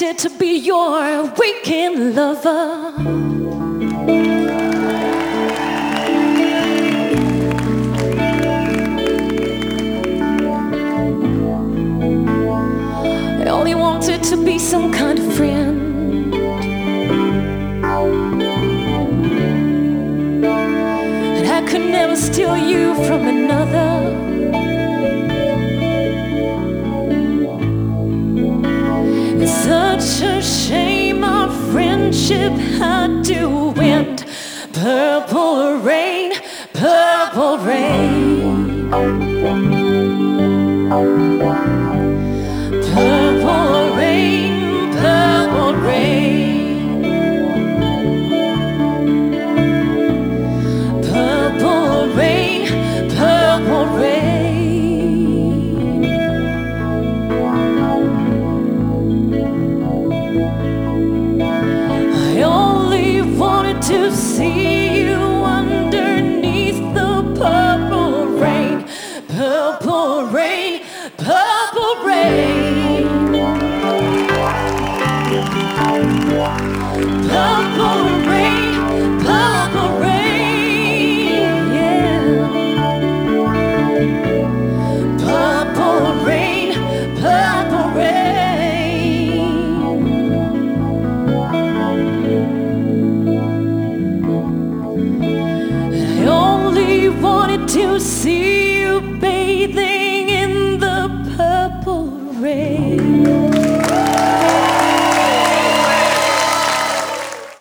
wanted to be your weekend lover. I only wanted to be some kind of friend, and I could never steal you from another. It's such a shame our friendship had to end. Purple rain, purple rain.